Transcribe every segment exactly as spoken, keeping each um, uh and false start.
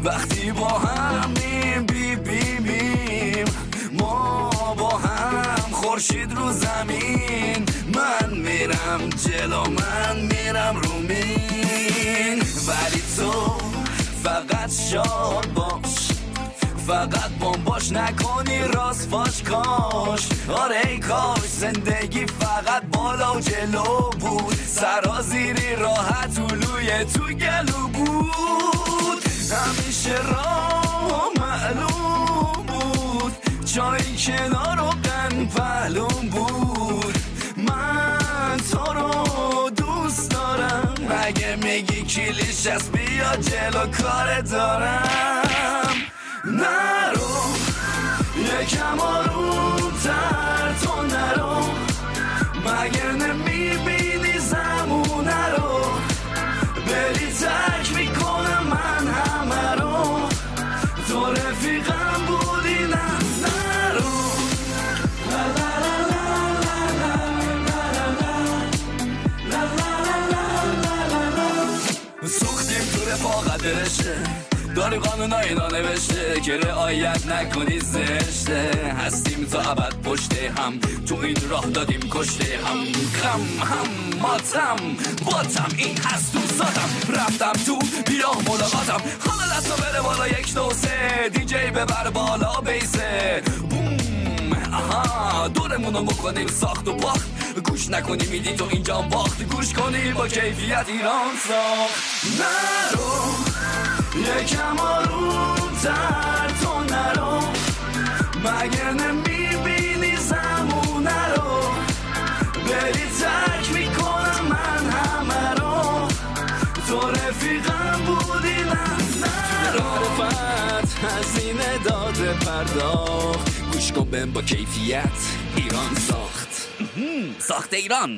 وقتی با هم میبینیم ما با هم خورشید رو زمین من میرم جلو من میرم رو مین ولی تو فقط شاد باش فقط بمباش نکنی راست باش کاش آره ای کاش زندگی فقط بالا و جلو بود سرازیری راحت اولوی تو گلو بود همیشه راه معلوم بود جایی کنار و قن پهلوم بود من تو رو دوست دارم اگه میگی کلیش از بیا جلو کار دارم نرو یکم آرومتر تو نرو مگر نمیبینی زمونه رو بری ترک میکنم من همه رو تو رفیقم بودی نه نرو لا لا لا لا لا لا لا سوختیم تو رفاقت برشه داری قانون ها اینا نوشته که رعایت نکنی زشته هستیم تا ابد پشته هم تو این راه دادیم کشته هم غم هم ماتم باتم این هست دوستاتم رفتم تو بیا ملاقاتم حالا دستا بره بالا یک دو سه دی جی ببر بالا بیسه بوم آها دورمونو بکنیم ساخت و باخت گوش نکنی میدی تو اینجا باخت گوش کنی با کیفیت ایران ساخت نرو یکم آرومتر تو نرو مگر نمیبینی زمونه رو بری ترک میکنم من همه رو تو رفیقم بودی نه نرو معرفت هزینه داده پرداخت گوش کن بهم با کیفیت ایران ساخت ساخت ایران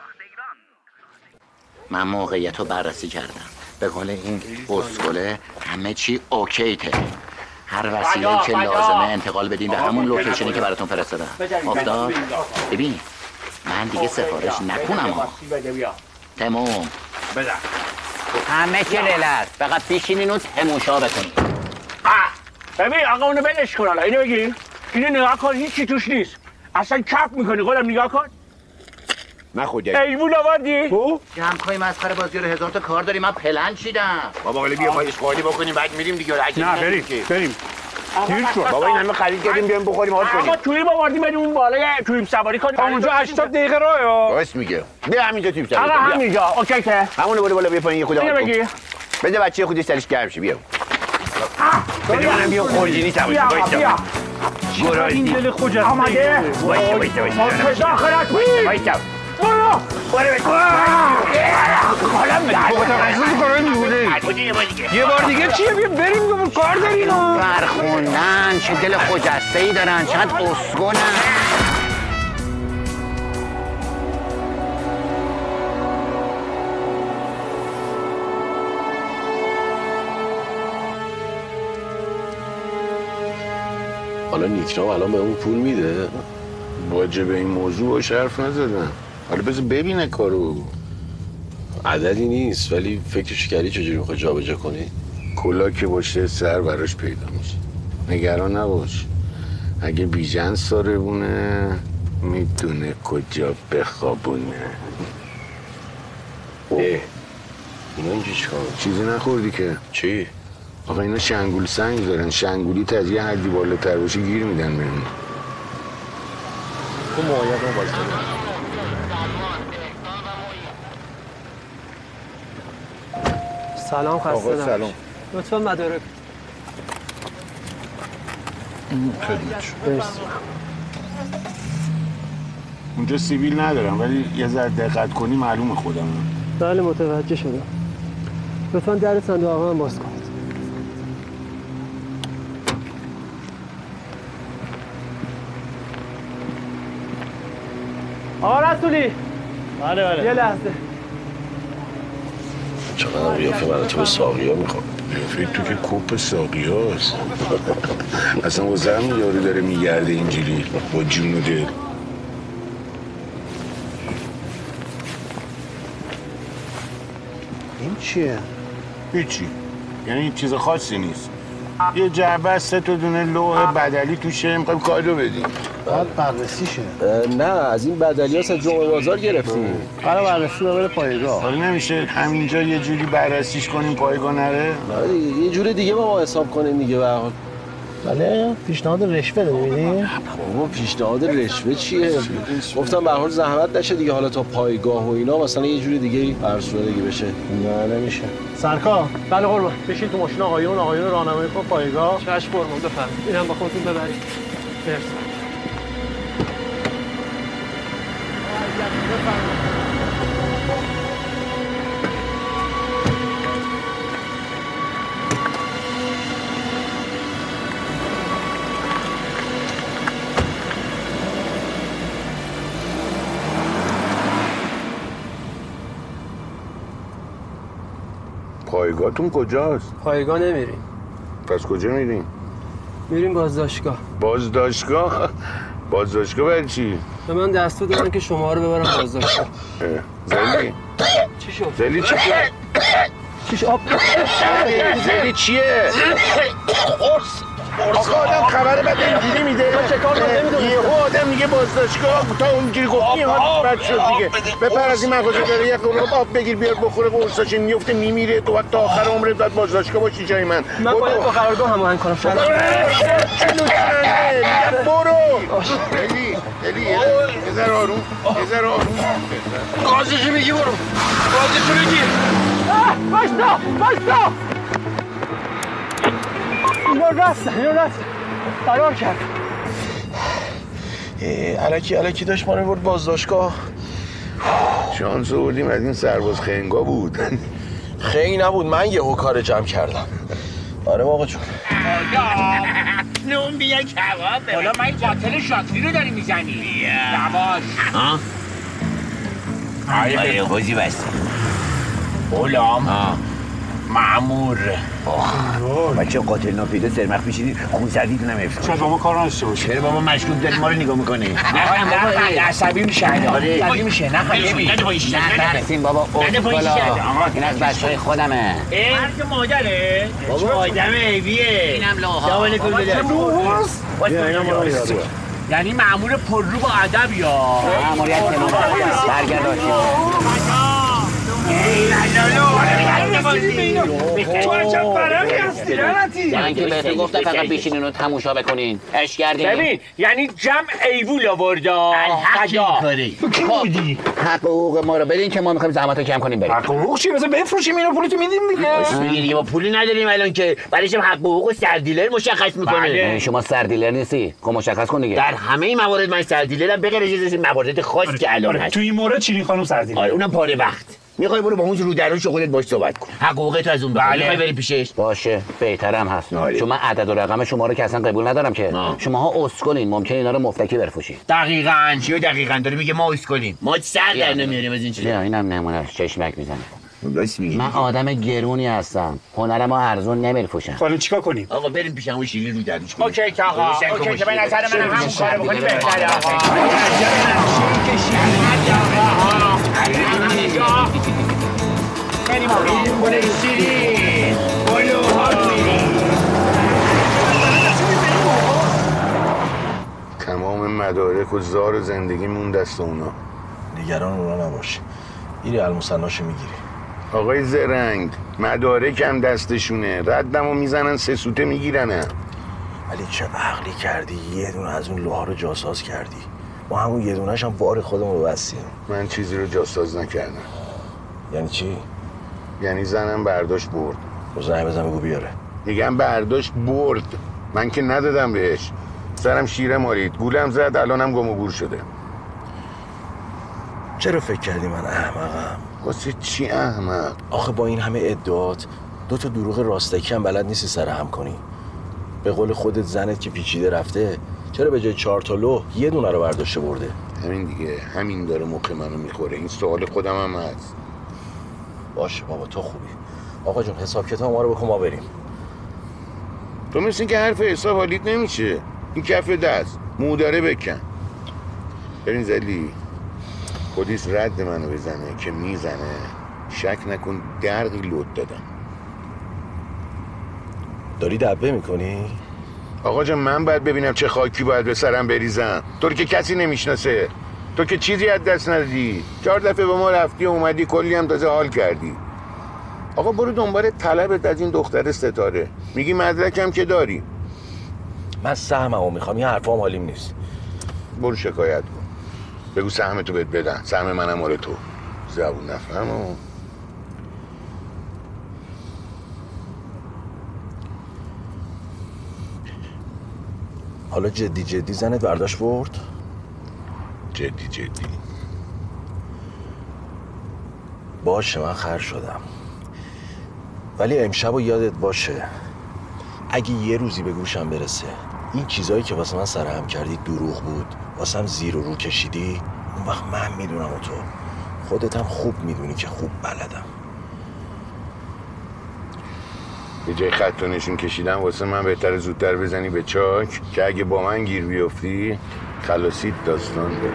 من موقعیت رو بررسی کردم به قول این اسکله همه چی اوکیته هر وسیله‌ای که لازمه انتقال بدین به همون لوکیشنی که براتون فرستادم افتاد ببین من دیگه سفارش نکنم ها تموم همه چی ریلکس فقط پیشینین و تموشا بکنین ببین آقا اونو بلش کن حالا اینو بگی اینو نگاه کن هیچی توش نیست اصلا کپ میکنی خودم نگاه کن نه خودت ایوون آوردی؟ تو؟ جمع کنیم مسخره بازی رو هزار تا کار داریم من پلن چیدم بابا حالا بیا پایش خالی بکنیم بعد میریم دیگه نه بریم بریم دیر شد بابا این همه خرید کردیم بیایم بخوریم حال کنیم آقا توییم آوردیم بریم اون بالا توییم سواری کنیم اونجا هشتاد دقیقه راهه راست میگه بیا همینجا توییم سواری آقا همینجا اوکی که همونو برو بالا بیا پایین یه خود اینو بگی بده بچه خودی سرش گرم شه بیا بده منم بیا خورجینی سواری بیا بیا این دل خجسته آمده وایسا وایسا وایسا آخرت وایسا برو برو حالا متوجه کارای میونه یه بار دیگه چیه بیا بریم کار داریم فرخوندن چه دل خجسته ای دارن چقدر اسکلن حالا نیترام الان به اون پول میده؟ واجب این موضوع باش حرف نزدم. حالا بذار ببینه کارو. عددی نیست ولی فکرش کردی چجوری میخوای جابجا کنی؟ کلا که باشه سر براش پیدا میشه. نگران نباش. اگه بیژن ساره بونه میدونه کجا بخوابونه. اه اینا اینجا چیکار؟ چیزی نخوردی که؟ چی؟ آقا اینا شنگول سنگ دارن. شنگولی تا از یه حدی بالاتر باشه گیر میدن بهمون. تو معاید رو باز سلام خسته آقا سلام. لطفا مدارک خدمتشون. اونجا سیبیل ندارم ولی یه ذره دقت کنی معلومه خودم. بله متوجه شدم. لطفا در صندوق آقا هم باز کنید. آقا رسولی. بله بله یه لحظه. چقدر قیافه برای تو به ساقی ها میخواد. فکر تو که کوپ ساقی هاست. اصلا واسه همین یارو داره میگرده اینجوری با جون و دل. این چیه؟ هیچی. یعنی چیز خاصی نیست. یه جعبه از سه تا دونه لوح بدلی توشه، میخوایم کادو بدیم. باید بررسی شه. نه از این بدلی ها از جمعه بازار گرفتیم. برای بررسی ببره پایگاه. حالا نمیشه همینجا یه جوری بررسیش کنیم پایگاه نره؟ نه دیگه یه جور دیگه با ما حساب کنیم دیگه به هر حال. بله پیشنهاد رشوه داری میدی؟ بابا پیشنهاد رشوه چیه؟ گفتم به هر حال زحمت نشه دیگه، حالا تا پایگاه و اینا مثلا یه جوری دیگه فرسودگی بشه. نه نمیشه. سرکار بله قربان بشین تو ماشین آقایون آقایون راهنمایی کن پایگاه. چشم قربان بفرمایید. اینم با خودتون ببرید. مرسی. پایگاهتون کجاست؟ پایگاه نمیریم. پس کجا میریم؟ میریم بازداشتگاه. بازداشتگاه؟ بازداشتگاه برای چی؟ به من دستور دادن که شما رو ببرم بازداشتگاه. زلی؟ چی شد؟ زلی چی شد؟ چیش آب؟ زلی چیه؟ آقا آدم خبر بده اینجوری میده. چه کار کنم نمیدونم. یهو آدم میگه بازداشتگاه تا اونجوری گفتی حالش بد شد دیگه. بپر از این مغازه داره یه قلوب آب بگیر بیار بخوره قرصاش میفته میمیره تو وقت تا آخر عمرت باید بازداشتگاه باشی جای من. من باید با قرارگاه هماهنگ کنم شما. برو. الی الی یه ذره آروم یه ذره آروم. گازشو میگی برو. گازشو میگی. باشتا باشتا. اینا رفتن اینا رفتن فرار کرد. الکی الکی داشت ما رو برد بازداشتگاه. شانس آوردیم از این سرباز خنگا بود. خیلی نبود، من یهو کار جمع کردم. آره آقا جون. نون بیا کباب. حالا من این قاتل شاکری رو داری میزنی. بیا. نباش. ها؟ آره خوزی بسته. غلام. مأمور. بچه قاتل ناپیدا سرمخ میشینید خون سردیتون هم افت. چرا با ما کار نداشته باشی؟ چرا بابا مشکوک داری ما رو نگاه میکنه؟ نه عصبی میشه. عصبی میشه. نه خیلی. نده پایین شده. نده بابا اوسکولا. این از بچهای خودمه. مرد مادره؟ بابا آدم عیبیه. اینم لوها. دامنه کل بده. لوهاست؟ یعنی مأمور پررو با ادب یا مأموریت کنم. برگرد آشیم. تو عجب فرقی هستی لعنتی. من که بهتون گفتم فقط بشینین و تماشا بکنین. اش کردین. ببین یعنی جمع ایوول آوردا. الحق کاری. تو کی بودی؟ حق حقوق ما رو بدین که ما میخوایم زحمتو کم کنیم بریم. حق حقوق چی؟ مثلا بفروشیم اینو پولتو میدیم دیگه. میگی دیگه ما پولی نداریم الان که برایشم حق حقوق سردیلر مشخص میکنه. شما سردیلر نیستی؟ خب مشخص کن دیگه. در همه این موارد من سردیلرم به غیر از موارد خاص که الان هست. تو این مورد چیرین خانم سردیلر. آره اونم پاره وقت. میخوای برو با اون رو درون شغلت باش صحبت کن. حق حقوقت از اون بخوای. میخوای بری پیشش؟ باشه بهترم هست. آره. چون من عدد و رقم شما رو که اصلا قبول ندارم که. آه. شماها اسکلین، ممکنه اینا رو مفتکی برفروشید. دقیقاً چیو دقیقاً داره میگه ما اسکلیم. ما سر در نمیاریم از این چیزا. بیا اینم نمونهش چشمک میزنه. راست میگی. من آدم گرونی هستم. هنرمو ارزون نمیفروشم. حالا چیکار کنیم؟ آقا بریم پیش همون شیرین رو دروش کنیم. اوکی که آقا. اوکی که به نظر من همون کارو بکنیم بهتره آقا. بریم آقا. بریم شیرین. بلو ها تمام مدارک و زار زندگیمون دست اونا. نگران اونا نباش. میری المصناشو میگیری. آقای زرنگ مدارکم دستشونه، ردمو میزنن سه سوته میگیرنه. ولی چه عقلی کردی یه دونه از اون لوها رو جاساز کردی. ما همون یه دونه‌ش هم وارد خودمون رو بستیم. من چیزی رو جاساز نکردم. یعنی چی؟ یعنی زنم برداشت برد. رو زنگ بزن بگو بیاره. میگم برداشت برد، من که ندادم بهش. سرم شیره مارید، گولم زد، الانم گم و گور شده. چرا فکر کردی من احمقم؟ واسه چی احمق؟ آخه با این همه ادعات دو تا دروغ راستکی هم بلد نیستی سر هم کنی. به قول خودت زنت که پیچیده رفته، چرا به جای چهار تا لوح یه دونه رو برداشته برده؟ همین دیگه، همین داره مخ منو میخوره. این سوال خودم هم هست. باشه بابا تو خوبی. آقا جون حساب کتاب ما رو بکن ما بریم. تو مثل این که حرف حساب حالیت نمیشه. این کف دست موداره بکن. برین زلی پلیس رد منو بزنه که میزنه، شک نکن درقی لود دادم. داری دبه میکنی؟ آقا جان من باید ببینم چه خاکی باید به سرم بریزم. تو که کسی نمیشناسه، تو که چیزی از دست ندی. چهار دفعه به ما رفتی و اومدی، کلی هم تازه حال کردی. آقا برو دنبال طلبت از این دختر ستاره. میگی مدرکم که داری. من سهممو میخوام، این حرفام حالیم نیست. برو شکایت کن، بگو سهمتو بهت بدن. سهم منم مال تو. زبون نفهمو. حالا جدی جدی زنت برداشت برد؟ جدی جدی باشه من خر شدم، ولی امشب و یادت باشه اگه یه روزی به گوشم برسه این چیزایی که واسه من سرهم کردی دروغ بود، واسه هم زیر و رو کشیدی، اون وقت من میدونم و تو خودت هم خوب میدونی که خوب بلدم. یه جای خط و نشون کشیدم واسه من بهتر زودتر بزنی به چاک که اگه با من گیر بیفتی خلاصیت داستان داره.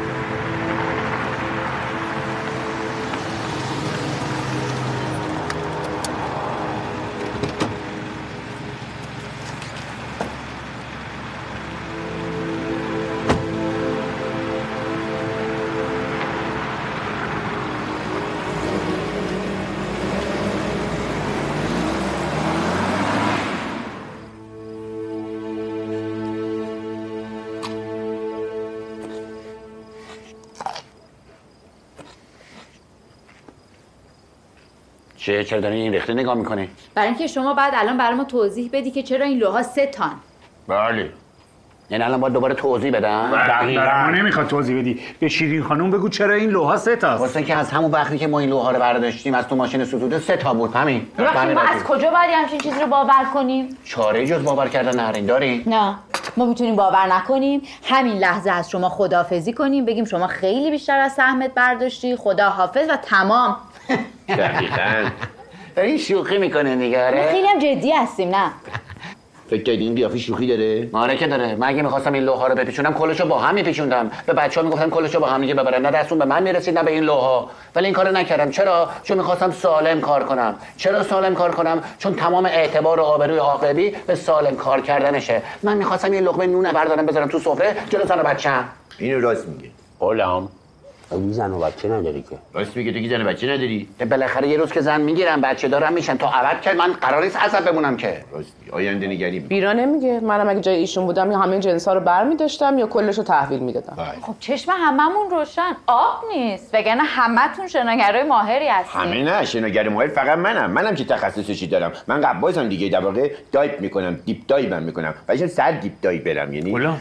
چه چرا داری این رخته نگاه میکنی؟ برای اینکه شما بعد الان برای ما توضیح بدی که چرا این لوها سه تان. بله. یعنی الان باید دوباره توضیح بدم؟ دقیقاً نمیخواد توضیح بدی. به شیرین خانم بگو چرا این لوها سه تاست. واسه که از همون وقتی که ما این لوها رو برداشتیم از تو ماشین ستوده سه تا بود. همین. وقتی ما از کجا باید همچین چیزی رو باور کنیم؟ چاره جز باور کردن نهارین داری؟ نه. ما میتونیم باور نکنیم، همین لحظه از شما خداحافظی کنیم، بگیم شما خیلی بیشتر از سهمت برداشتی، خدا حافظ و تمام. دقیقاً. این شوخی میکنه نگاره. خیلی هم جدی هستیم. نه فکر کردی این قیافه شوخی داره؟ آره که داره. من اگه می‌خواستم این لوها رو بپیچونم کلشو با هم میپیچوندم. به بچه‌ها میگفتم کلشو با هم دیگه ببرن. نه دستون به من میرسید نه به این لوها. ولی این کارو نکردم. چرا؟ چون می‌خواستم سالم کار کنم. چرا سالم کار کنم؟ چون تمام اعتبار و آبروی عاقبی به سالم کار کردنشه. من می‌خواستم یه لقمه نون بردارم بذارم تو سفره جلو زن و بچه‌م. اینو راست میگه. غلام اگه زن و بچه نداری که. راست میگه. تو که زن و بچه نداری. بالاخره یه روز که زن میگیرم بچه دارم میشن تا ابد که من قرار نیست عصب بمونم که. راستی آینده نگری. بیرا نمیگه. منم اگه جای ایشون بودم یا همه جنسا رو برمی‌داشتم یا کلشو تحویل میدادم. خب چشم هممون روشن، آب نیست، وگرنه همتون شناگرای ماهری هستین. همه نه، شناگر ماهر فقط منم. منم که تخصصی دارم. من قبازم دیگه، در واقع دایپ میکنم، دیپ دایو میکنم. ولی سر دیپ دایو برم یعنی غلام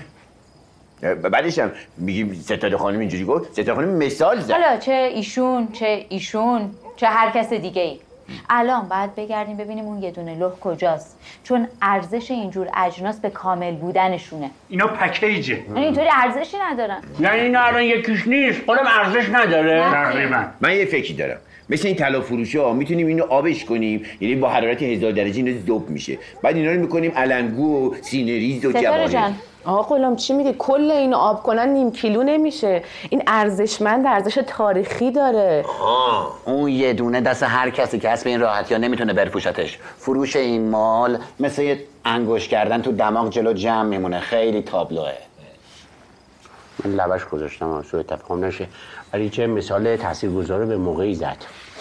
بعدش هم میگیم ستاره خانم اینجوری گفت، ستاره خانم مثال زد. حالا چه ایشون چه ایشون چه هر کس دیگه ای الان باید بگردیم ببینیم اون یه دونه لوح کجاست، چون ارزش اینجور اجناس به کامل بودنشونه. اینا پکیجه. یعنی اینطوری ارزشی ندارن. یعنی اینا الان یکیش نیست، خودم ارزش نداره. تقریبا. من یه فکری دارم. مثل این طلا فروشا میتونیم اینو آبش کنیم، یعنی با حرارت هزار درجه اینا ذوب میشه. بعد اینا رو میکنیم علنگو و سینه‌ریز و جواهر. آقا غلام چی میگه؟ کل اینو آب کنن نیم کیلو نمیشه. این ارزشمند، ارزش تاریخی داره. آه. اون یه دونه دست هر کسی که هست به این راحتی ها نمیتونه برفوشتش. فروش این مال مثل یه انگوش کردن تو دماغ جلو جمع میمونه. خیلی تابلوه. من لبش گذاشتم سوء تفاهم نشه، ولی چه مثال تاثیرگذار به موقعی زد.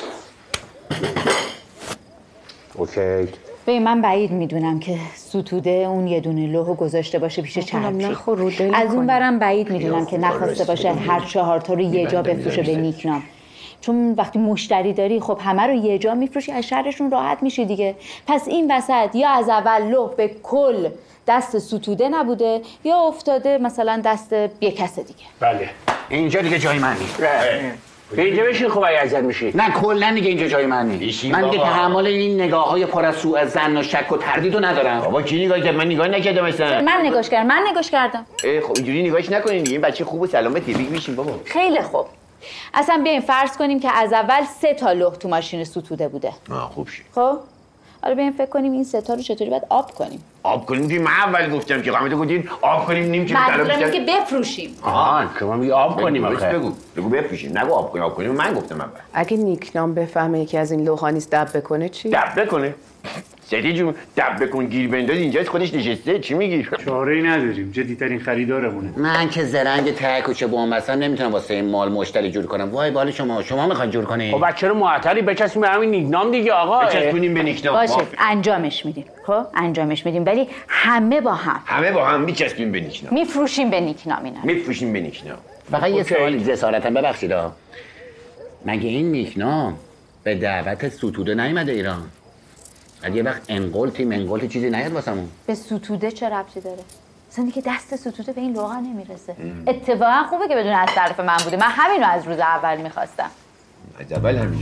اوکی. به من بعید میدونم که ستوده اون یه دونه لوحو گذاشته باشه پیش چرخی. از اون برم بعید میدونم که نخواسته باشه هر چهار تا رو یه جا بفروشه به نیکنام. چون وقتی مشتری داری خب همه رو یه جا میفروشی، از شرشون راحت میشی دیگه. پس این وسط یا از اول لوح به کل دست ستوده نبوده یا افتاده مثلا دست یه کس دیگه. بله. اینجا دیگه جای من نیست. به اینجا بشین خوب اگه ازت میشی. نه کلا دیگه اینجا جای من نیست. من دیگه تحمل این نگاه‌های پر از سوء ظن و شک و تردیدو ندارم. بابا کی نگاه کرد؟ من نگاه نکردم اصلا. من نگاش کردم. من نگاش کردم. اه خب اینجوری نگاهش نکنین دیگه. این بچه خوب و سلامته. بگی میشین بابا. خیلی خوب. اصلا بیاین فرض کنیم که از اول سه تا لوح تو ماشین ستوده بوده. آه خوب شد. خب حالا بیاین فکر کنیم این سه تا رو چطوری باید آب کنیم. آب کنیم که من اول گفتم که قامت گفتین آب کنیم نیم کیلو طلا منظورم اینه که بفروشیم. آها شما میگی آب کنیم آخه. بگو بگو بفروشیم. نگو آب کنیم. آب کنیم من گفتم اول. اگه نیکنام بفهمه یکی از این لوحا نیست دب بکنه چی؟ دب بکنه. سیدی جون دب بکن گیر بنداز اینجاست خودش نشسته چی میگی؟ چاره ای نداریم جدیترین خریدارمونه. من که زرنگ ته کوچه بوم بستم نمیتونم واسه این مال مشتری جور کنم. وای بال شما شما میخواید جور کنید؟ خب بچه رو معطلی بچسبیم به همین نیکنام دیگه آقا. بچسبونیم به نیکنام. باشه انجامش میدیم. خب انجامش میدیم ولی همه با هم. همه با هم میچسبیم به نیکنام. میفروشیم به نیکنام اینا. میفروشیم به نیکنام. فقط یه سوال جسارتا ببخشید ها. مگه این نیکنام به دعوت ستوده نیومده ایران؟ اگه یه وقت انقلتی منقلتی چیزی نیاد واسمون. به ستوده چه ربطی داره؟ اصلا دیگه دست ستوده به این لغا نمیرسه. اتفاقا خوبه که بدون از طرف من بوده. من همین رو از روز اول میخواستم. از اول همین.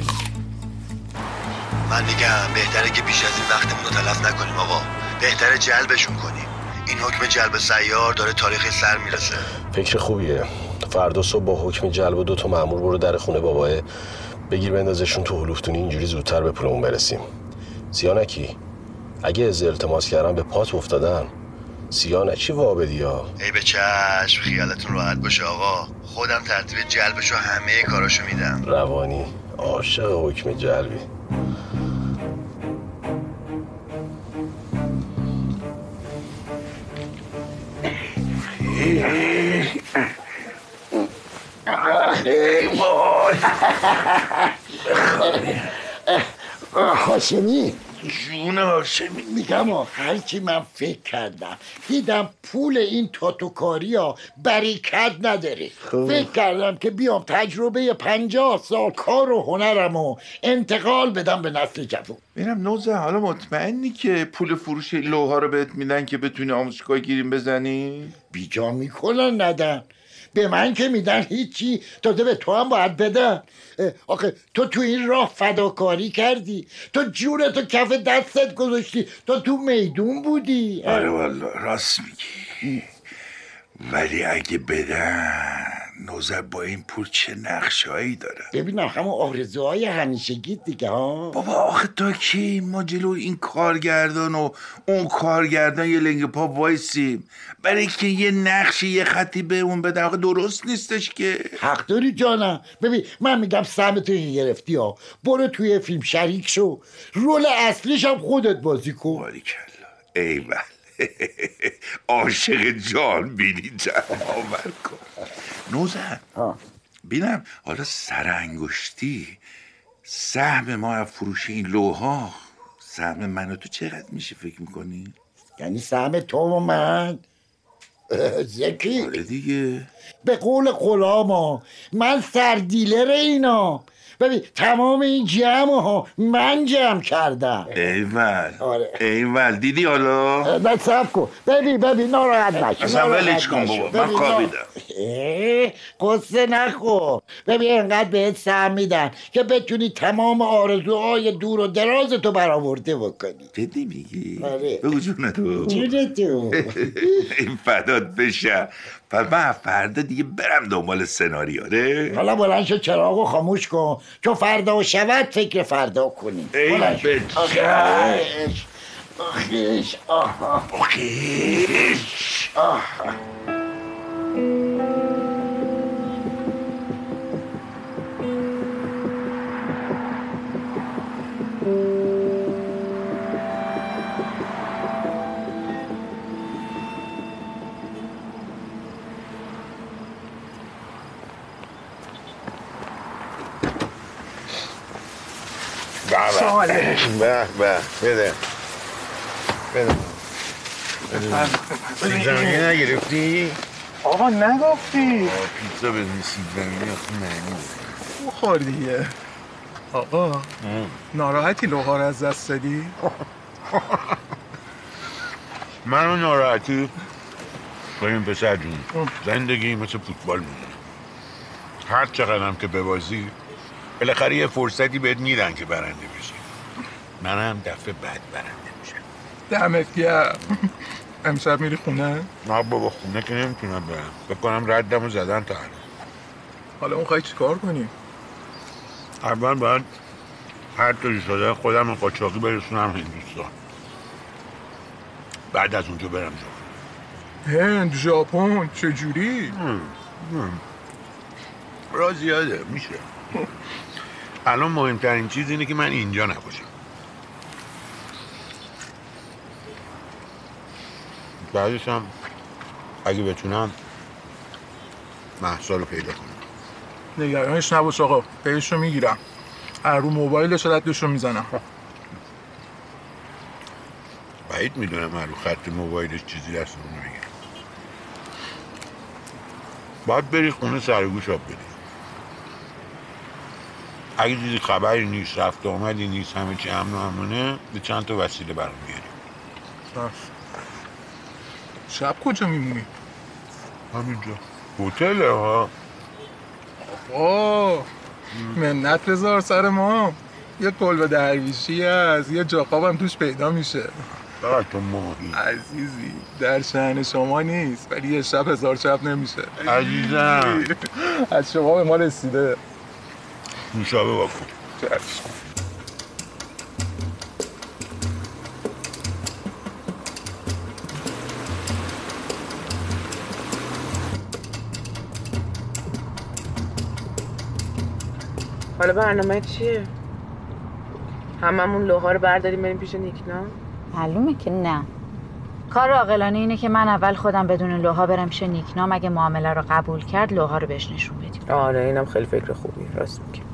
من میگم بهتره که بیش از این وقتمون رو تلف نکنیم آقا. بهتره جلبشون کنیم. این حکم جلب سیار داره تاریخ سر میرسه. فکر خوبیه. فردا صبح با حکم جلب و دو تا مأمور برو در خونه باباه. بگیر بندازشون تو هلوفتونی اینجوری زودتر به پولمون برسیم. سیانکی اگه از التماس کردن به پات افتادن سیانکی وابدی ها. ای به چشم خیالتون راحت باشه آقا. خودم ترتیب جلبشو همه کاراشو میدم. روانی عاشق حکم جلبی. هاشمی جون هاشمی میگم هرچی من فکر کردم دیدم پول این تاتوکاری ها برکت نداره. فکر کردم که بیام تجربه پنجاه سال کار و هنرم و انتقال بدم به نسل جوان. ببینم نوزه حالا مطمئنی که پول فروش لوها رو بهت میدن که بتونی آموزشگاه گیریم بزنی؟ بیجا میکنن ندن. به من که میدن هیچی تازه به تو هم باید بدن. آخه تو تو این راه فداکاری کردی. تو جونتو کف دستت گذاشتی. تو تو میدون بودی. آره والله راست میگی. ولی اگه بدن نوزر با این پول چه نقشه‌ای داره. ببینم همون آرزوهای همیشگی دیگه ها. بابا آخه تا کی ما جلو این کارگردان و اون کارگردان یه لنگ پا وایسیم برای که یه نقشی یه خطی به اون بده؟ آخه درست نیستش که. حق داری جانم. ببین من میگم سهم توی گرفتی ها برو توی فیلم شریک شو. رول اصلیش هم خودت بازی کن. باریکلا ایول. عاشق جان بینی جمع کن نوزن. بینم حالا سر انگشتی سهم ما از فروش این لوها سهم من و تو چقدر میشه فکر میکنی؟ یعنی سهم تو و من؟ زکی آره دیگه. به قول غلاما من سردیلر اینا. ببین تمام این جمع ها من جمع کردم. ایول. آره. ایول دیدی حالا؟ نه صبر کن. ببین ببین ناراحت نشو. اصلا ولش کن بابا من خوابیدم. قصه نخور. ببین اینقدر بهت سهم میدن که بتونی تمام آرزوهای دور و دراز تو برآورده بکنی. جدی میگی؟ آره. بگو جونه تو. جونه تو. این فدات بشه. پس من فردا دیگه برم دنبال سناریو. حالا بلند شو چراغو خاموش کن چون فردا و شود فکر فردا کنی. ای بچه آخیش آخیش آها آخیش آها. به به بده بده سیب زمینی نگرفتی؟ آقا نگفتی پیتزا بدون سیب زمینی آخه معنی بخور دیگه. آقا ناراحتی لوها رو از دست دادی؟ منو ناراحتی؟ ببین پسر جون زندگی مثل فوتبال میمونه. هر چقدرم که ببازی بالاخره یه فرصتی بهت میدن که برنده بشی. منم دفعه بعد برنده میشم. دمت گرم. امشب میری خونه؟ نه بابا خونه که نمیتونم برم. بکنم ردمو زدن تا الان. حالا اون خواهی چی کار کنی؟ اول باید هر طوری شده خودم قاچاقی برسونم هندوستان. بعد از اونجا برم ژاپن. هند ژاپن چجوری؟ راه زیاده میشه. الان مهمترین چیز اینه که من اینجا نباشم. بعدش هم اگه بتونم مهسا رو پیدا کنم. نگرانش نباش آقا، پیش رو میگیرم. رو موبایلش ردش رو میزنم. بعید میدونم من رو خط موبایلش چیزی دست رو نمیگم. باید بری خونه سرگوش آب بدی. اگه دیدی خبری نیست، رفت آمدی نیست، همه چی امن و امنه، به چند تا وسیله برام بیاری. شب کجا میمونی؟ همینجا هتل ها. آه منت بذار سر ما. یه کلبه درویشی هست، یه جاقابم توش پیدا میشه. فقط تو ماهی عزیزی در شأن شما نیست، ولی یه شب هزار شب نمیشه. عزیزم از شما به ما رسیده. نوشابه باکن. چشم. حالا برنامه چیه؟ هممون لوها رو برداریم بریم پیش نیکنا؟ معلومه که نه. کار عاقلانه اینه که من اول خودم بدون لوها برم پیش نیکنام، اگه معامله رو قبول کرد لوها رو بهش نشون بدیم. آره اینم خیلی فکر خوبی، راست میگی.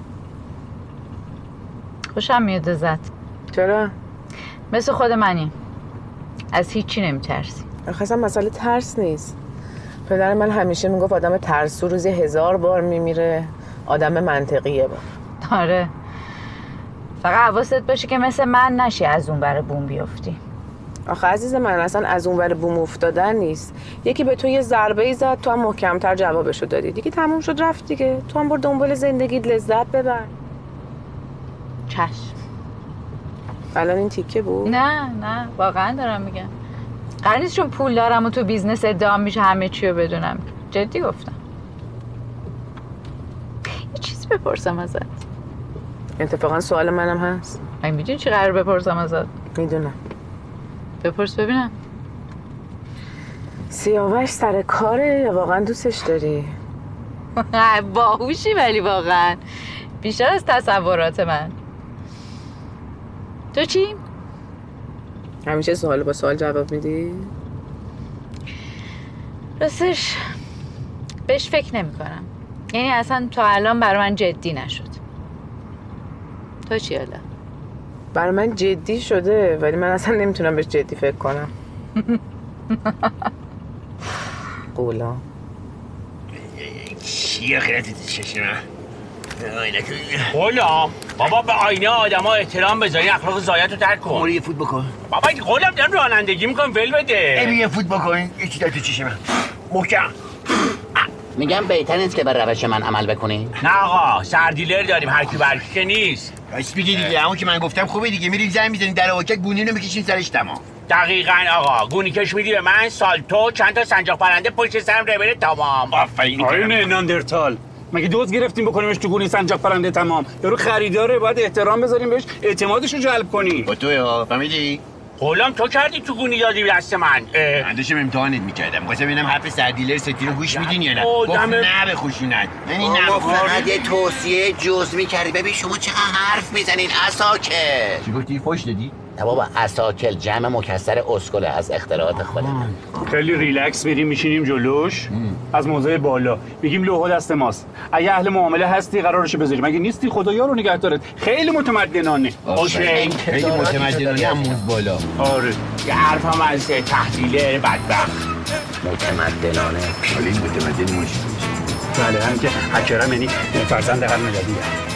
خوشم میاد ازت. چرا؟ مثل خود منی، از هیچی نمیترسی. آخه اصلا مسئله ترس نیست. پدر من همیشه میگفت آدم ترسو روزی هزار بار میمیره، آدم منطقیه بار. آره، فقط حواست باشه که مثل من نشی از اون بر بوم بیفتی. آخه عزیز من اصلا از اون بر بوم افتادن نیست. یکی به تو یه ضربه ای زد، تو هم محکم‌تر جوابشو دادی، دیگه تموم شد رفت دیگه. تو هم برو دنبال زندگیت لذت ببر. چشم. الان این تیکه بود؟ نه نه واقعا دارم میگم. قرار نیست چون پول دارم و تو بیزنس ادعام میشه همه چی رو بدونم. جدی گفتم. یه چیزی بپرسم ازت. اتفاقا سوال منم هست. من میدونی چی قرار بپرسم ازت؟ میدونم. بپرس ببینم. سیاوش سر کاره یا واقعا دوستش داری؟ باهوشی ولی واقعا بیشتر از تصورات من. تو چی؟ همیشه سوال با سوال جواب میدی؟ راستش بهش فکر نمی کنم. یعنی اصلا تا الان برای من جدی نشد. تو چی حالا؟ برای من جدی شده ولی من اصلا نمیتونم بهش جدی فکر کنم. قولا چیه خیلی تو چشمه؟ قولم بابا به آینه آدم ها احترام بذاری، اخلاق زایت رو ترک کن. برو یه فوت بکن. بابا قولم دارم رانندگی میکنم، ول بده. ابی یه فوت بکن. یه چی داری تو چشمه محکم. میگم بهتر نیست که بر روش من عمل بکنی؟ نه آقا سردیلر داریم، هر کی برکی که نیست. راست میگی دیگه، همون که من گفتم خوبه دیگه. میریم زنگ میزنیم در واکک گونی رو میکشیم سرش تمام. دقیقاً آقا، گونی کش میدی به من، سالتو چند تا سنجاق پرنده پشت سرم ربره تمام. آفرین. آره ناندرتال مگه دوز گرفتیم بکنیمش تو گونی سنجاق پرنده تمام؟ یارو خریداره، باید احترام بذاریم بهش، اعتمادش رو جلب کنی. با توی ها فهمیدی؟ قولم تو کردی تو گونی دادی دست من. من داشتم امتحانت میکردم، خواستم ببینم حرف سردیلر ستی رو گوش میدین یا نه. گفت نه به خشونت. یعنی نه فقط یه توصیه جزئی کردی. ببین شما چقدر حرف میزنین اساکل. چی گفتی؟ فوش دادی؟ نه بابا، اساکل جمع مکسر اسکله از اختراعات خودم. خیلی ریلکس میریم میشینیم جلوش از موضع بالا میگیم لوحه دست ماست، اگه اهل معامله هستی قرارش بذاریم، اگه نیستی خدایا رو نگه دارت. خیلی متمدنانه. اوکی خیلی متمدنانه هم موز بالا. آره یه حرف هم از تحلیل بدبخت متمدنانه. ولی متمدن موش. بله همین که حکرم یعنی فرزند قرن جدیده.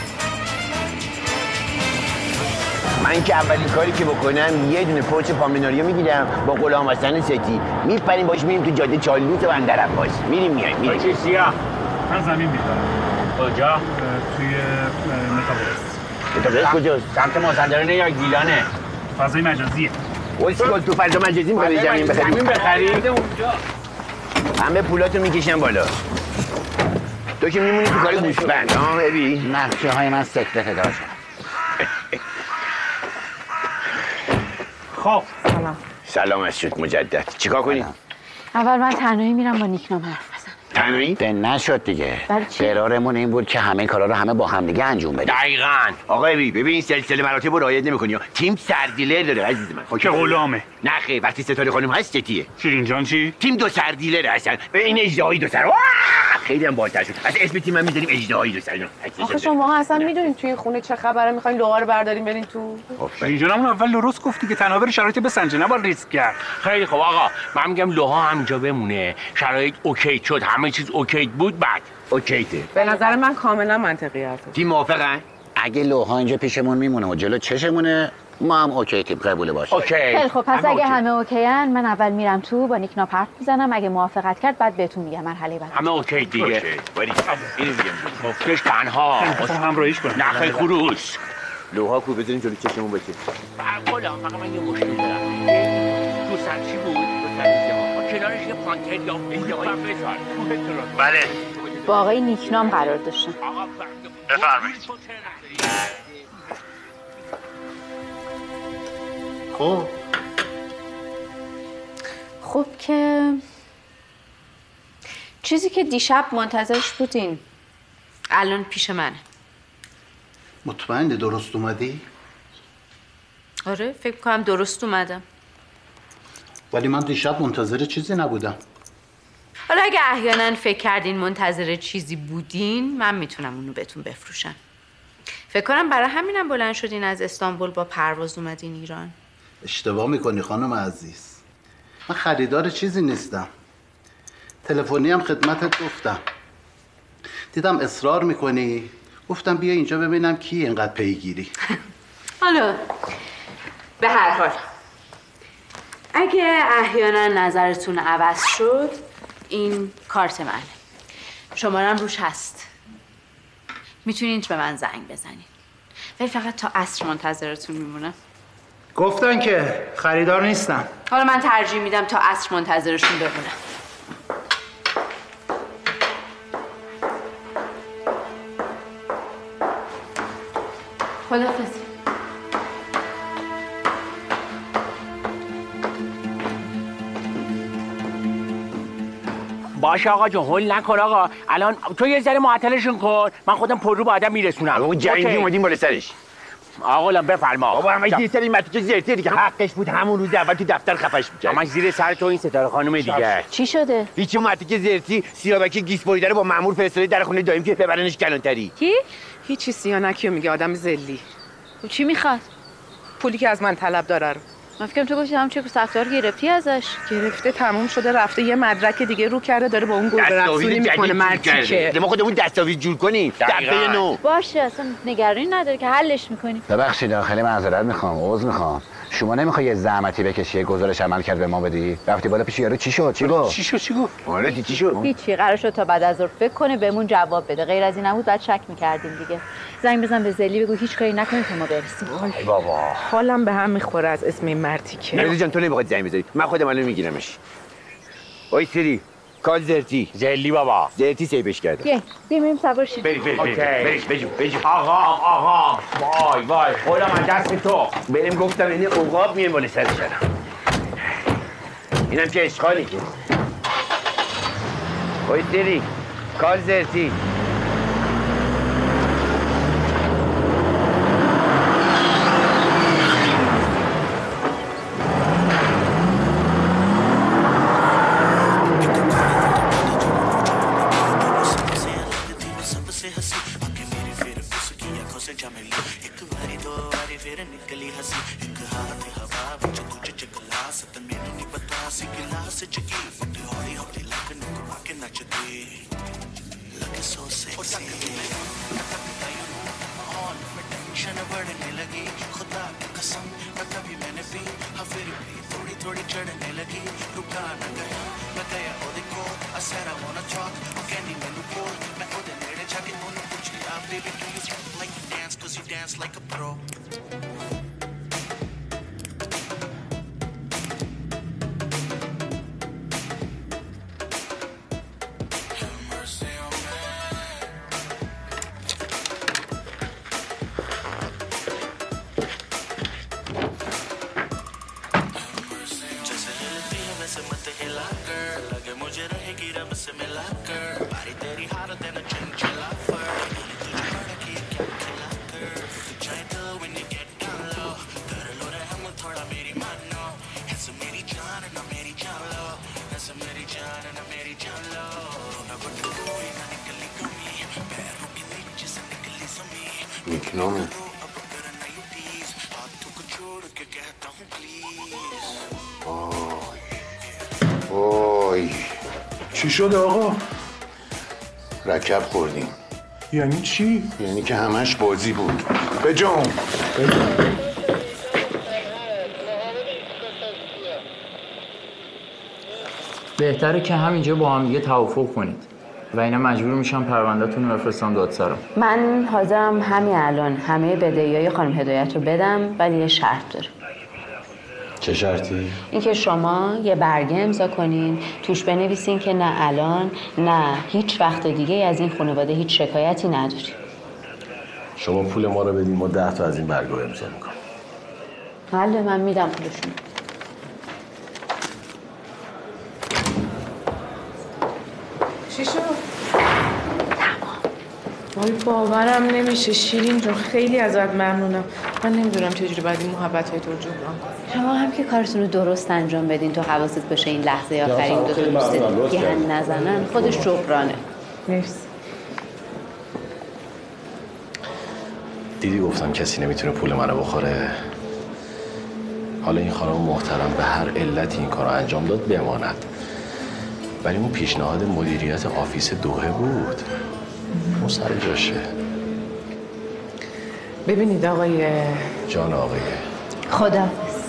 من که اولین کاری که بکنم یه دونه پوچ پامناریو میگیرم با غلام حسن ستی، میپریم باش میریم تو جاده چالوت بندر عباس. میریم میایم میریم. چه سیاه؟ من زمین میخرم. کجا؟ توی متابورس. متابورس کجاست؟ سمت مازندرانه یا گیلانه؟ فضای مجازیه. اسکل تو فضا مجازی میخوای زمین بخریم؟ زمین بخریم اونجا. همه پولاتو میکشن بالا. تو که میمونی تو کار گوشبند. ها ببین نقشه های من سکرت داشت. خب سلام. سلامت شد مجدد. چیکار کنیم؟ اول من تنهایی میرم با نیکنام حرف بزنم. تنهایی؟ ده نشد دیگه. برای چی؟ قرارمون این بود که همه کارا رو همه با هم دیگه انجام بدیم. دقیقاً. آقای ری ببین این سلسله مراتب رو رعایت نمی‌کنی. تیم سردیلر داره عزیز من. که غلامه. نه خیر وقتی ستاره خانم هست چتیه؟ شیرین جان چی؟ تیم دو سردیلر هستن. این اژدهایی دو سر. خیلی هم بالاتر شد. از اسم تیم هم می‌ذاریم اژدهایی دو سر. آخه شما اصلا میدونید توی خونه چه خبره؟ می‌خواین لوها رو برداریم برین تو؟ شیرین جانمون اول درست گفتی که تنها بره شرایط بسنجه نباید ریسک کرد. خیلی خوب آقا من میگم لوها همینجا بمونه. شرایط اوکی شد همه چیز اوکی بود بعد اوکیته. به نظر من کاملا منطقی حرفه. تیم موافقن؟ اگه لوها اینجا پیشمون میمونه و جلو چشمونه ما هم اوکی تیم قبوله باشه. اوکی. خیلی خب پس همه اگه اوکی. همه اوکیان من اول میرم تو با نیکنا حرف میزنم اگه موافقت کرد بعد بهتون میگم مرحله بعد. همه اوکی دیگه. اوکی. ولی اینو میگم گفتش تنها همراهیش کن. نخل خروس. لوها کو بزنیم جلوی چشمون باشه. بالا فقط من یه مشکل دارم. تو سر چی بود؟ تو سر کنارش یه پانتر یا ازدهایی بذار. بله. با آقای نیکنام قرار داشتم. بفرمایید. خب خب که چیزی که دیشب منتظرش بودین الان پیش منه. مطمئنی درست اومدی؟ آره فکر کنم درست اومدم. ولی من دیشب منتظر چیزی نبودم. حالا اگه احیانا فکر کردین منتظر چیزی بودین من میتونم اونو بهتون بفروشم. فکر کنم برای همینم بلند شدین از استانبول با پرواز اومدین ایران. اشتباه میکنی خانم عزیز. من خریدار چیزی نیستم. تلفنی هم خدمتت گفتم. دیدم اصرار میکنی. گفتم بیا اینجا ببینم کی اینقدر پیگیری. حالا به هر حال اگه احیانا نظرتون عوض شد این کارت منه. شمارم روش هست. میتونید به من زنگ بزنید. ولی فقط تا عصر منتظرتون میمونم. گفتن که خریدار نیستم. حالا من ترجیح میدم تا عصر منتظرشون بمونم. خداحافظ. باشه آقا جون هول نکن آقا الان تو یه ذره معطلشون کن من خودم پر رو با آدم میرسونم. اون جنگی اومدیم بالا سرش. آقا الان بفرما. بابا همه زیر سر این متوچه زرتی دیگه حقش بود همون روز اول تو دفتر خفش می‌کرد. همش زیر سر تو این ستاره خانم دیگه. چی شده؟ هیچ متوچه زرتی سیاوکی گیس بریده رو با مأمور فرستاده در خونه دایم که ببرنش کلانتری. کی؟ هیچی سیانکی رو میگه آدم ذلی. خب چی میخواد؟ پولی که از من طلب داره رو. من فکرم تو گفتی همون چه سفتار گرفتی ازش. گرفته تموم شده رفته یه مدرک دیگه رو کرده داره با اون گربه رسولی میکنه مرتی که ما خودمون دستاویز جور کنیم دفعه نو. باشه اصلا نگرانی نداره که حلش میکنیم. ببخشید داخلی معذرت میخوام عذر میخوام. شما نمیخوای یه زحمتی بکشی یه گزارش عمل کرد به ما بدی؟ رفتی بالا پیش یارو چی شد؟ چی گفت؟ چی شد چی گفت؟ آره چی شد؟ هیچی قرار شد تا بعد از ظهر فکر کنه بهمون جواب بده. غیر از این نبود بعد شک میکردیم دیگه. زنگ بزن به زلی بگو هیچ کاری نکنید تا ما برسیم. ای بابا حالم به هم میخوره از اسم این مرتی که. مردی جان تو نمیخواد زنگ بزنی من خودم الان میگیرمش. اوی سری کال زرتی زلی بابا زرتی سیبش کرده. یه بیمیم سوار شیم. بریم بریم بریم بریم بریم آقا آقا وای وای خودم از دست تو بریم گفتم این عقاب میه بالا سرش کردم. اینم که اشغالی که اوی سری کال زرتی نیکنامه. وای چی شده آقا؟ رکب خوردیم. یعنی چی؟ یعنی که همش بازی بود. بجام بهتره که همینجا با هم دیگه توافق کنید و اینا مجبور میشن پروندهتون رو بفرستن دادسرا. من حاضرم همین الان همه بدهیای خانم هدایت رو بدم، ولی یه شرط داره. چه شرطی؟ اینکه شما یه برگه امضا کنین توش بنویسین که نه الان نه هیچ وقت دیگه از این خانواده هیچ شکایتی نداری. شما پول ما رو بدین، ما ده تا از این برگه امضا میکنم. حالا من میدم پولشون. چی شد؟ وای باورم نمیشه شیرین جون، خیلی ازت ممنونم. من نمیدونم چجوری باید این محبت‌های تو رو جبران کنم. شما هم که کارتون رو درست انجام بدین تو حواست باشه این لحظه آخرین دو تا دوست دیگه هم نزنن، خودش جبرانه. مرسی. دیدی گفتم کسی نمیتونه پول منو بخوره. حالا این خانم محترم به هر علتی این کارو انجام داد بماند، ولی اون پیشنهاد مدیریت آفیس دوحه بود، اون سر جاشه. ببینید آقای جان آقای خداحافظ.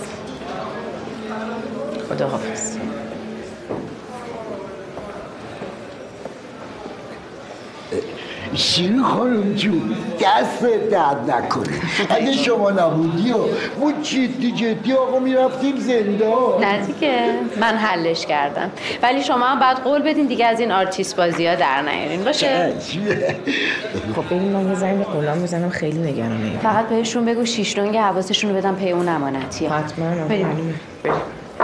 خداحافظ. شیرین خانم جون دست درد نکنه. اگه شما نبودی و ما جدی جدی آقا میرفتیم زندان. نه دیگه من حلش کردم، ولی شما هم باید قول بدین دیگه از این آرتیست بازی ها در نیارین باشه؟ خب ببین من یه زنگ به غلام میزنم، خیلی نگرانه. فقط بهشون بگو شیشلونگ حواسشون رو بدن پی اون امانتیه. حتما. بریم. بریم.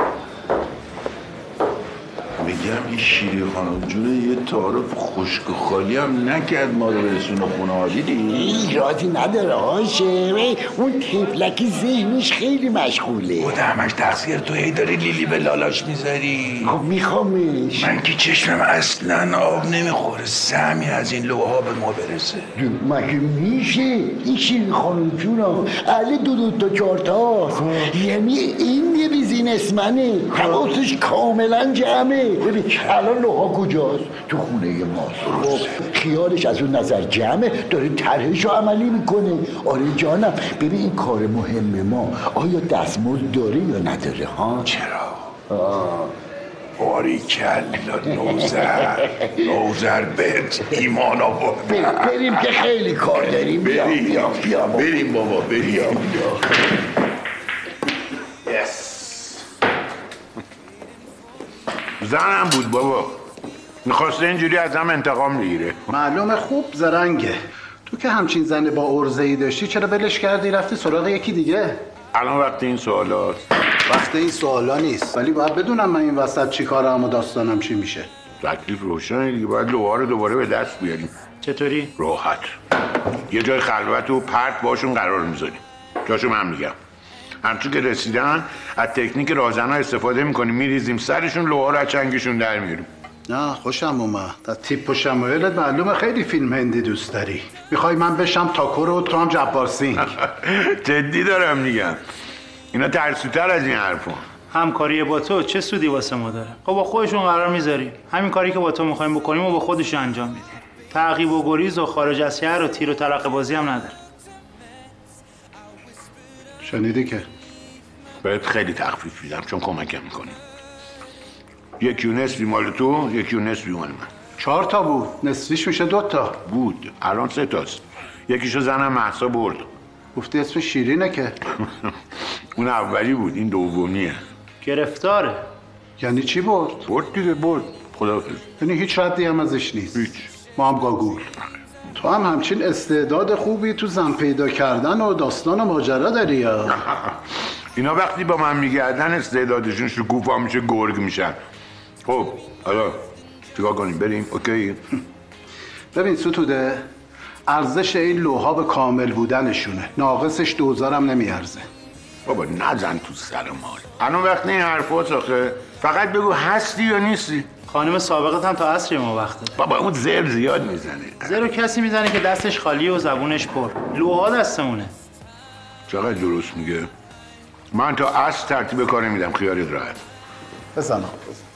میگم این شیری خانم جونه یه تعارف خشک و خالی هم نکرد ما رو برسونه خونه ها. دیدی؟ ایرادی نداره هاشه، اون تفلکی ذهنش خیلی مشغوله. خود همش تقصیر تو، هی داری لیلی به لالاش میذاری. خب میخوامش. من که چشمم اصلا آب نمیخوره سهمی از این لوها به ما برسه. مگه میشه؟ این شیرین خانم جونا اهل دو دو تا چهار تاست، یعنی این یه بیزینسمنه، حواسش کاملا جمعه. ببین الان لوها کجاست؟ تو خونه ماست. خب خیالش از اون نظر جمعه، داره طرحش رو عملی میکنه. آره جانم. ببین این کار مهم ما آیا دستمزد داره یا نداره ها؟ چرا؟ باریکلا نوزر نوزر بهت ایمان آورد. بریم که خیلی کار داریم. بیا بیا بیا بریم بابا بریم. زنم بود بابا، میخواسته اینجوری از هم انتقام بگیره. معلومه خوب زرنگه. تو که همچین زن با عرضه‌ای داشتی چرا ولش کردی رفتی سراغ یکی دیگه؟ الان وقت این سوالات. وقت این سوالا نیست، ولی باید بدونم من این وسط چی کارم و داستانم چی میشه. تکلیف روشنه دیگه، باید لوها رو دوباره به دست بیاریم. چطوری؟ راحت. یه جای خلوت و پرت باشون قرار میذاریم. جاشو من میگم. همچون که رسیدن از تکنیک رازنا استفاده میکنیم، میریزیم سرشون، لوها رو از چنگشون در میاریم. نه خوشم اومد. از تیپ و شمایلت معلومه خیلی فیلم هندی دوست داری. میخوای من بشم تاکور و تو هم جبار سینگ؟ جدی دارم میگم، اینا ترسوتر از این حرفا. همکاری با تو چه سودی واسه ما داره؟ خب با خودشون قرار میذاریم، همین کاری که با تو میخوایم بکنیم و با خودش انجام میدیم. تعقیب و گریز و خارج از شهر و تیر و ترقه بازی هم نداره. شنیدی که بهت خیلی تخفیف میدم چون کمکم میکنی. یکی و نصفی مال تو، یکی و نصفی مال من. چهار تا بود، نصفیش میشه دو تا. بود، الان سه تاست. یکیشو زنم مهسا برد. گفتی اسم شیرینه که؟ اون اولی بود، این دومیه. گرفتاره. یعنی چی برد؟ برد دیگه، برد. خداحافظ. یعنی هیچ ردی هم ازش نیست. هیچ. ما هم گاگول. تو هم همچین استعداد خوبی تو زن پیدا کردن و داستان و ماجرا داری یا؟ اینا وقتی با من میگردن استعدادشون شکوفا میشه، گرگ میشن. خب حالا چیکار کنیم؟ بریم؟ اوکی. ببین ستوده، ارزش این لوها به کامل بودنشونه، ناقصش دوزارم نمیارزه. بابا نزن تو سر مال. الان وقت این حرفات آخه. فقط بگو هستی یا نیستی. خانم سابقت هم تا عصر ما وقت داره. بابا اون زر زیاد میزنه. زر کسی میزنه که دستش خالی و زبونش پر. لوها دستمونه. چقدر درست میگه. من تا عصر ترتیب کار میدم، خیالت راحت. بزنم.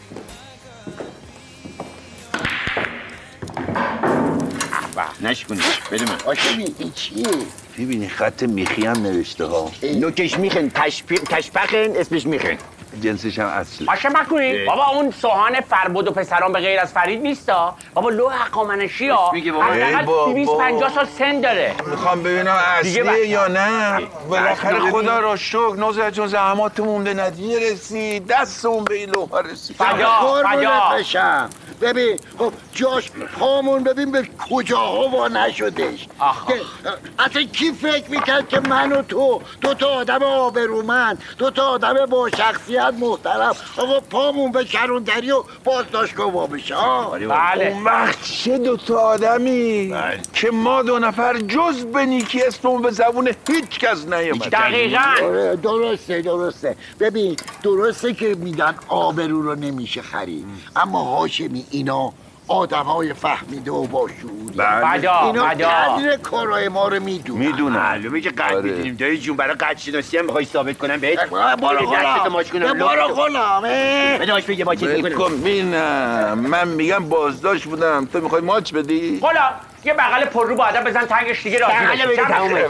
نشکنیش بده من. هاشمی این چیه؟ ببینی خط میخی هم نوشته ها. نوکش میخن، تشپخن، اسمش میخن. جنسش هم اصل. باشه مکنی بابا اون سوهان فربود و پسران به غیر از فرید نیستا. بابا لو حقامنشی ها حداقل بیست پنجاه سال سن داره. میخوام ببینم اصلیه یا نه. بالاخره خدا را شکر نوزر جون زحماتمون به نتیجه رسید، دستمون به این لوحه رسید. فدا فدا ببین خب جاش پامون ببین به کجاها وا نشدش. اصلا کی فکر میکرد که من و تو دو تا آدم آبرومند، دو تا آدم با شخصیت محترم آقا پامون به کروندری و بازداشتگاه وا بشه؟ بله. اون وقت چه دو تا آدمی بله. که ما دو نفر جز به نیکی اسممون به زبون هیچ کس نیامد. دقیقاً درسته درسته. ببین درسته که میگن آبرو رو نمیشه خرید، اما هاشمی اینا آدم های فهمیده و با شعوری. بدا اینا بدا قدر کارهای ما رو میدونن. میدونن معلومه که قدر میدونیم. دایی جون برای قدر شناسی هم میخوای ثابت کنم بهت؟ بارو خلام بارو خلام بداش بگه با چیز میکنم. ببینم من میگم بازداشت بودم، تو میخوای ماچ بدی؟ خلا یه بغل پر رو با آدم بزن تنگش دیگه راضی بشه.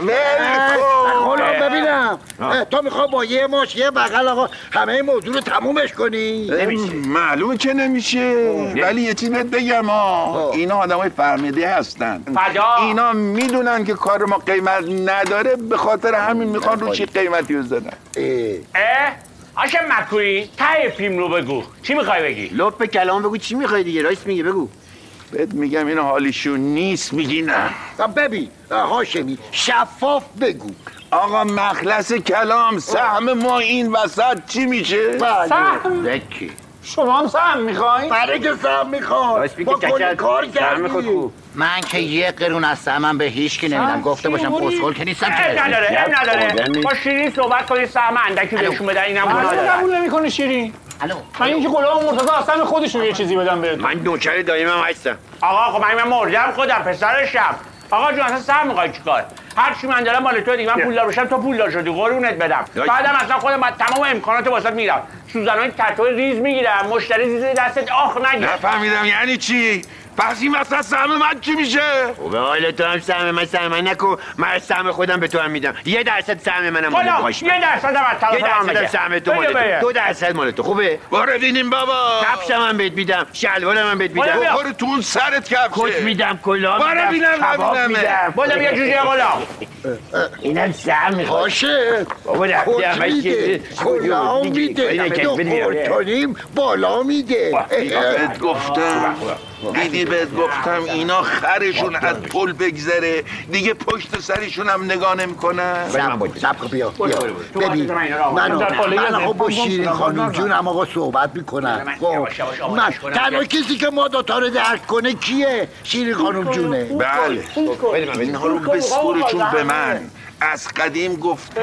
خلا ببینم تو میخوای با یه ماش یه بغل آقا همه موضوع رو تمومش کنی؟ نمیشه. معلومه که نمیشه. ولی یه چیز بهت بگم ها، اینا آدمای فهمیده هستن. فدا اینا میدونن که کار ما قیمت نداره، به خاطر همین میخوان روش قیمتی بزنن. اه آشم مکویی ته فیلم رو بگو. چی میخوای بگی؟ لپ کلام بگو. چی میخوای دیگه؟ راست میگه بگو. بهت میگم اینا حالیشون نیست. میگی نه. ببین هاشمی شفاف بگو. آقا مخلص کلام سهم ما این وسط چی میشه؟ سهم؟ دکی شما هم سهم میخواین؟ برای که سهم میخوای با کلی کار کردی. من که یه قرون از سهمم به هیچ کی نمیدم. گفته باشم پسخول که نیستم. اب نداره اب نداره با شیرین صحبت کنی سهم اندکی بهشون بدن. اینم گناه داره. قبول نمیکنه شیرین. الو من اینکه غلام مرتضی اصلا خودشون یه چیزی بدم بهت. من نوکر دایمم هستم. آقا خب من مردم خودم پسرشم. آقا جون اصلا سهم میخوای چیکار؟ هر چی من دارم مال تو دیگه. من پولدار بشم تو پولدار شدی قربونت بدم. بعدم اصلا خودم با تمام امکانات واسط میرم. سوزنای تتو ریز میگیرم. مشتری زیر دستت آخ نگیر. نفهمیدم یعنی چی؟ پس این وسط سهم من چی میشه؟ خوبه حالا تو هم سهم من سهم من نکن. من سهم خودم به تو هم میدم. یه درصد سهم منم مال تو باشه. یه درصد هم از طرف من بده. یه درصد سهم تو مال تو. دو درصد مال تو. خوبه؟ برو ببینیم بابا. کفشم هم بهت میدم. شلوارم هم بهت میدم. برو تو اون سرت کفشه. کت میدم، کلاه میدم. برو ببینم میدم. بالا بیا جوجه غلام. اینم سهم میخواد. باشه. بابا رفتی همش میده. کلاه میده. دو خورتونیم بالا میده. بهت گفتم. دیدی بهت گفتم اینا خرشون از پل بگذره دیگه پشت سرشون هم نگاه نمیکنن. سب بیا بیا ببین من من با شیرین خانم جونم آقا صحبت میکنم. من تنها کسی که ما دوتا رو درک کنه کیه؟ شیرین خانم جونه. بله اینها رو بسپورشون به من. از قدیم گفتم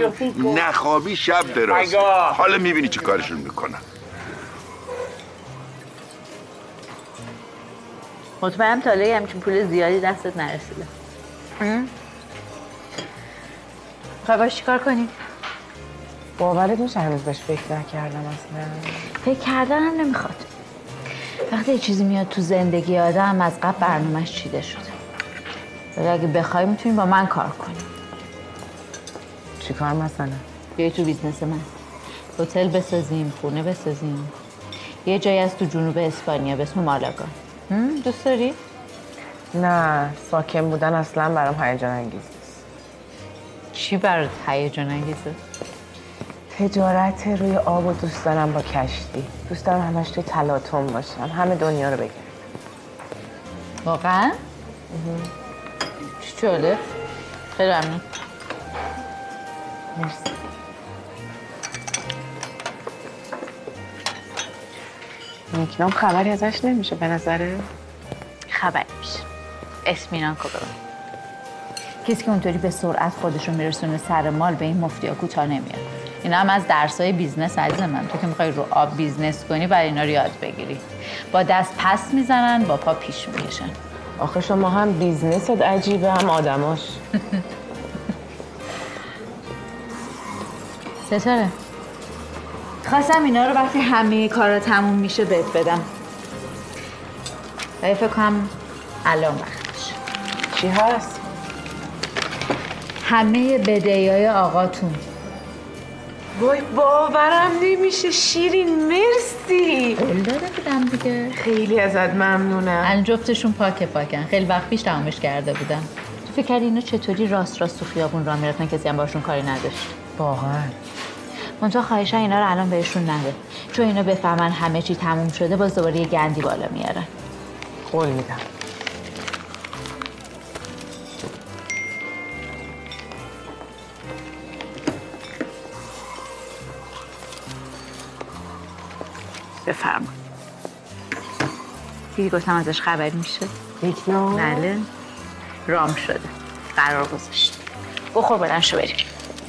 نخوابی شب دراز. حالا میبینی چه کارشون میکنن. مطمئنم تا الان همچین پول زیادی دستت نرسیده. میخوای باش چی کار کنی؟ باورت میشه هنوز بهش فکر نکردم اصلا. فکر کردنم نمیخواد. وقتی یه چیزی میاد تو زندگی آدم از قبل برنامه‌اش چیده شده. ولی اگه بخوای میتونی با من کار کنی. چی کار مثلا؟ بیای تو بیزنس من. هتل بسازیم، خونه بسازیم. یه جایی از تو جنوب اسپانیا به اسم مالاگا. دوست داری؟ نه ساکن بودن اصلا برام هیجان انگیز نیست. چی برات هیجان انگیزه؟ تجارت روی آب و دوست دارم با کشتی. دوست دارم همش توی تلاطم باشم. همه دنیا رو بگردم. واقعا؟ چی جالب. خیلی ممنون. مرسی. نیکنام خبری ازش نمیشه به نظره؟ خبری میشه. اسمینان کدوم؟ کسی که اونطوری به سرعت خودشون میرسونه سر مال به این مفتیا کوتاه نمیاد. اینا هم از درسای بیزنس عزیز من. تو که میخوای رو آب بیزنس کنی برای اینا رو یاد بگیری. با دست پس میزنن، با پا پیش میکشن. آخه شما هم بیزنست عجیبه هم آدماش. ستاره خواستم اینا رو وقتی همه کارا تموم میشه بهت بدم. ولی فکر کنم الان وقتش. چی هست؟ همه بدهیای آقاتون. وای باورم نمیشه شیرین، مرسی. قول داده بودم دیگه. خیلی ازت ممنونم. الان جفتشون پاکه پاکن. خیلی وقت پیش تمامش کرده بودم. تو فکر کردی اینا چطوری راست راست تو خیابون راه میرفتن کسی هم باشون کاری نداشت؟ واقعا. منتها خواهشن اینا رو الان بهشون نده، چون اینا بفهمن همه چی تموم شده باز دوباره یه گندی بالا میارن. قول میدم. بفرما. دیدی گفتم ازش خبری میشه؟ نیکنام؟ بله. رام شده. قرار گذاشت. بخور بلند شو بریم.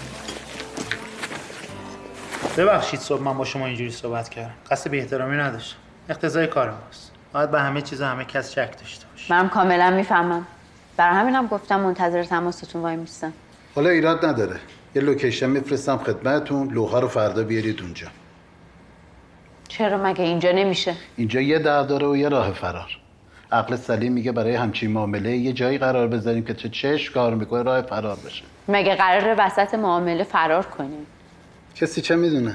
ببخشید صبح من با شما اینجوری صحبت کردم. قصد بی احترامی نداشتم. اقتضای کار ماست. باید به همه چیز همه کس شک داشته باشه. منم کاملا میفهمم. برای همینم گفتم منتظر تماستون وای میستم. حالا ایراد نداره. یه لوکیشن میفرستم خدمتتون، لوحه رو فردا بیارید اونجا. چرا مگه اینجا نمیشه؟ اینجا یه در داره و یه راه فرار. عقل سلیم میگه برای همچین معامله یه جایی قرار بذاریم که چه چشم کار میکنه راه فرار بشه. مگه قراره وسط معامله فرار کنیم؟ کسی چه میدونه؟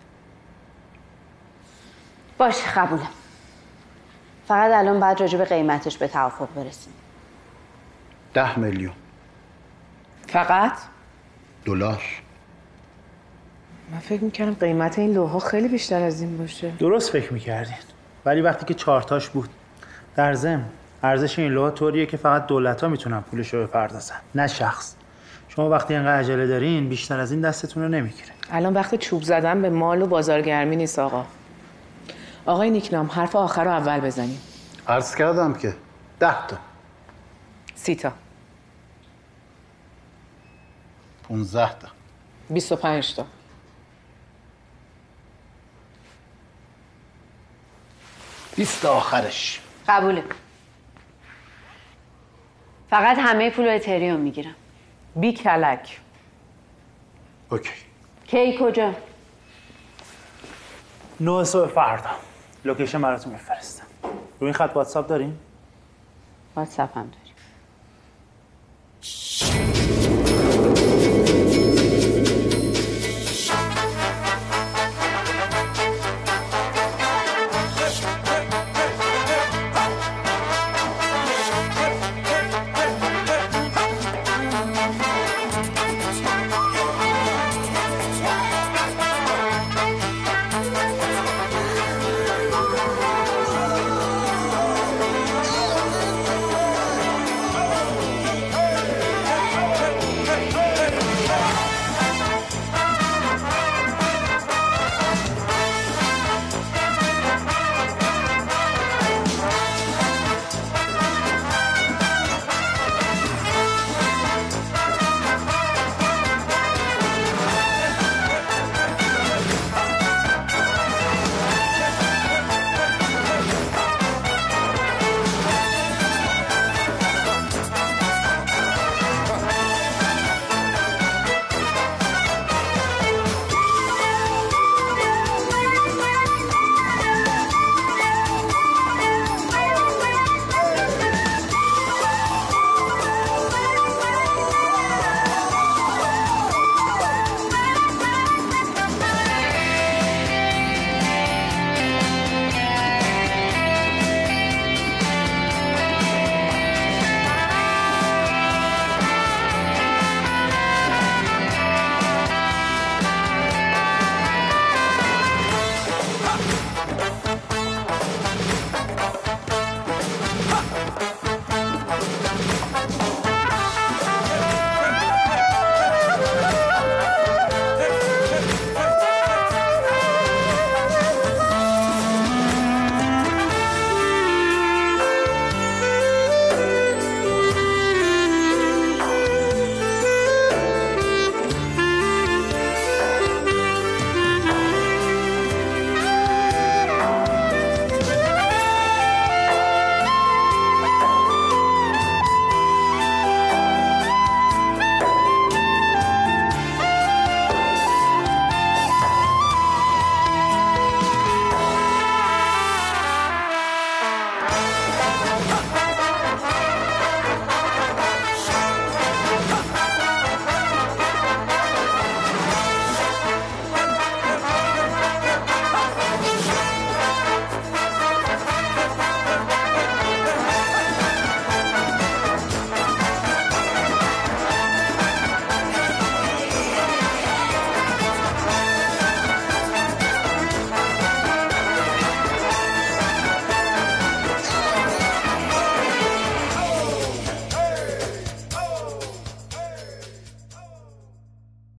باشه قبولم. فقط الان بعد راجع به قیمتش به توافق برسیم. ده میلیون. فقط؟ دلار. من فکر میکردم قیمت این لوحا خیلی بیشتر از این باشه. درست فکر میکردین. ولی وقتی که چهارتاش بود. در ضمن ارزش این لوحا طوریه که فقط دولت‌ها میتونن پولش رو بپردازن، نه شخص. شما وقتی اینقدر عجله دارین بیشتر از این دستتون رو نمیگیره. الان وقت چوب زدن به مال و بازارگرمی نیست آقا. آقای نیکنام حرف آخر رو اول بزنیم. عرض کردم که ده تا. سی تا. پونزده تا. بیست و پنج تا. بیست آخرش. قبوله. فقط همه پول اتریوم میگیرم. بی کلک. اوکی. کی کجا؟ نه صبح فردا. لوکیشن براتون میفرستم. روی این خط واتساپ دارین؟ واتساپ هم داری.